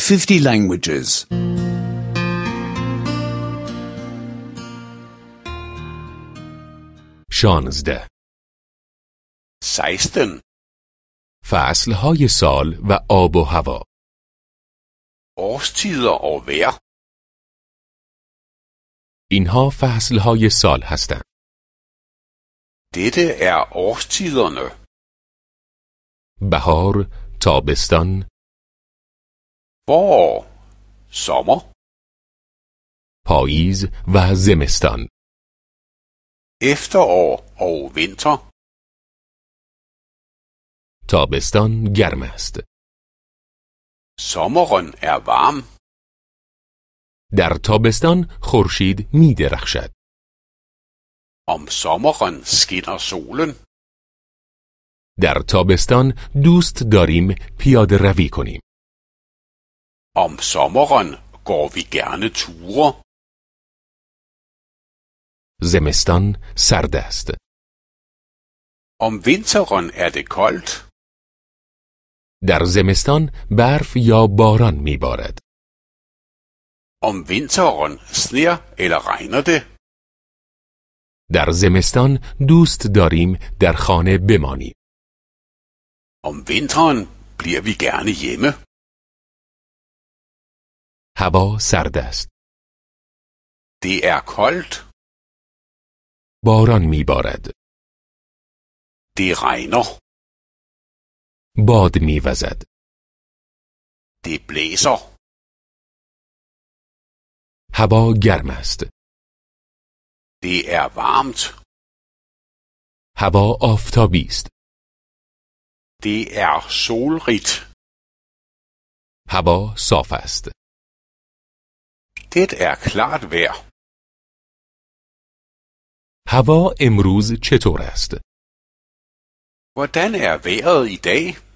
50 languages. 16. 16. فصلهای سال و آب و هوا. Årstider og vejr. اینها فصلهای سال هستند. Dette er årstiderne. بهار، تابستان، Forår, sommer, پاییز و زمستان. efterår og vinter. تابستان گرم است. Sommeren er varm. در تابستان خورشید می درخشد. Om sommeren skinner solen. در تابستان دوست داریم پیاده روی کنیم. Om sommeren går vi gerne ture. زمستان سرد است. Om vinteren er det koldt. در زمستان برف یا باران می بارد. Om vinteren sner eller regner det. در زمستان دوست داریم در خانه بمانیم. Om vinteren bliver vi gerne hjemme. هوا سرد است. Det er koldt. باران می بارد. Det regner. باد می وزد. Det blæser. هوا گرم است. Det er varmt. هوا آفتابی است. Det er solrigt. هوا صاف است. Det er klart vejr. هوا امروز چطور است؟ Hvordan er vejret i dag?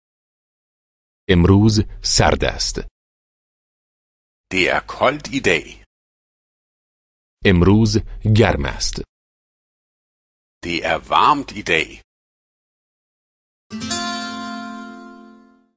امروز سرد است. Det er koldt i dag. امروز گرم است. Det er varmt i dag.